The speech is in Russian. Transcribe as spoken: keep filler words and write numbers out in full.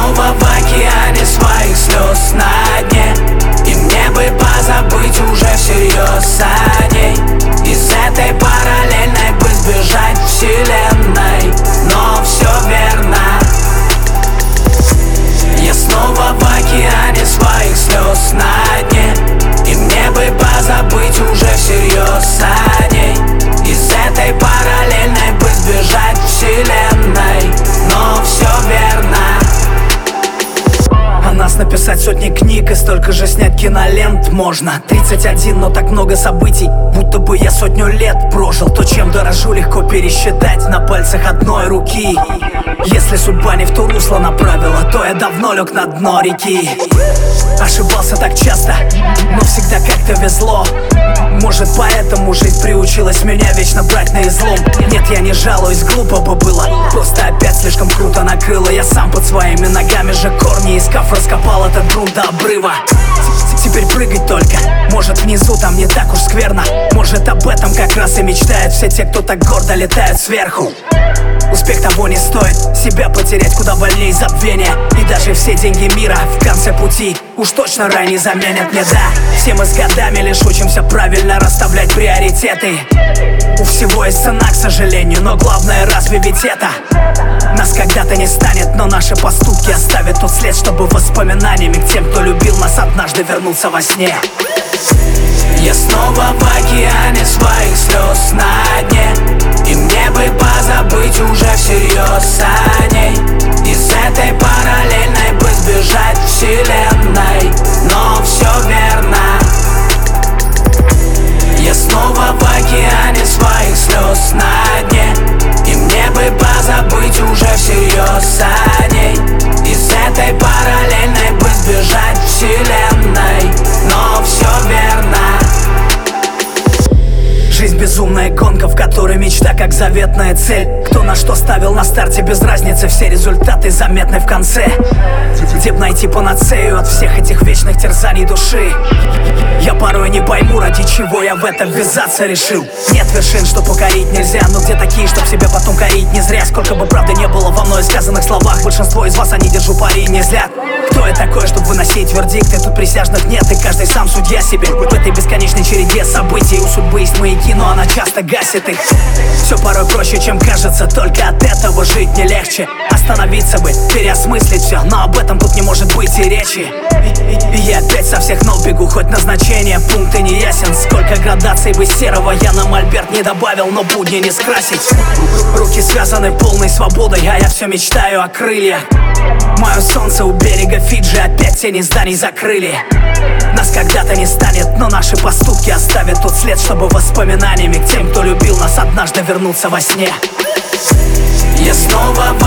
снова в океане своих слез на дне, и мне бы позабыть уже всерьез о ней. Из этой параллельной бы сбежать вселенной, но все верно. Я снова в океане своих слез на дне, и мне бы позабыть уже всерьез о ней. Из этой параллельной бы сбежать вселенной, но все верно. О нас написать сотни книг и столько же снять кинолент можно. Тридцать один, но так много событий, будто бы я сотню лет прожил. То, чем дорожу, легко пересчитать на пальцах одной руки. Если судьба не в то русло направила, то я давно лег на дно реки. Ошибался так часто, но всегда как-то везло. Может, поэтому жизнь приучилась меня вечно брать на излом. Нет, я не жалуюсь, глупо бы было, просто опять слишком круто накрыло. Я сам под своими ногами же корни искав раскопал этот грунт до обрыва. Теперь прыгать только, может внизу там не так уж скверно. Может об этом как раз и мечтают все те, кто так гордо летают сверху. Успех того не стоит, себя потерять куда больней забвения. И даже все деньги мира в конце пути уж точно рай не заменят мне, да. Все мы с годами лишь учимся правильно расставлять приоритеты. У всего есть цена, к сожалению, но главное, разве ведь это? Нас когда-то не станет, но наши поступки оставят тот след, чтобы воспоминаниями к тем, кто любил нас, однажды вернулся во сне. Я снова в океане своих слез на дне, и мне бы позабыть уже всерьез о ней. Из этой параллельной бы сбежать вселенной, но все верно. Я снова в океане своих слез на дне, и мне бы позабыть уже всерьез о ней. Из этой параллельной бы сбежать вселенной, но все верно. Жизнь безумная гонка, в которой мечта как заветная цель. Кто на что ставил на старте, без разницы, все результаты заметны в конце. Где б найти панацею от всех этих вечных терзаний души? Я порой не пойму, ради чего я в это ввязаться решил. Нет вершин, что покорить нельзя, но где такие, чтоб себя потом корить не зря? Сколько бы правды не было во мной сказанных словах, большинство из вас, они, держу пари, не злят. Кто я такой, чтобы выносить вердикты? Тут присяжных нет, и каждый сам судья себе. В этой бесконечной череде событий у судьбы есть маяки, но она часто гасит их. Все порой проще, чем кажется, только от этого жить не легче. Остановиться бы, переосмыслить все, но об этом тут не может быть и речи. И я опять со всех ног бегу, хоть назначение пункта не ясен. Сколько градаций бы серого я на мольберт не добавил, но будни не скрасить. Руки связаны полной свободой, а я все мечтаю о крыльях. Мое солнце у берега Фиджи, опять тени зданий закрыли. Нас когда-то не станет, но наши поступки оставят тот след, чтобы воспоминаниями к тем, кто любил нас, однажды вернуться во сне. Я снова в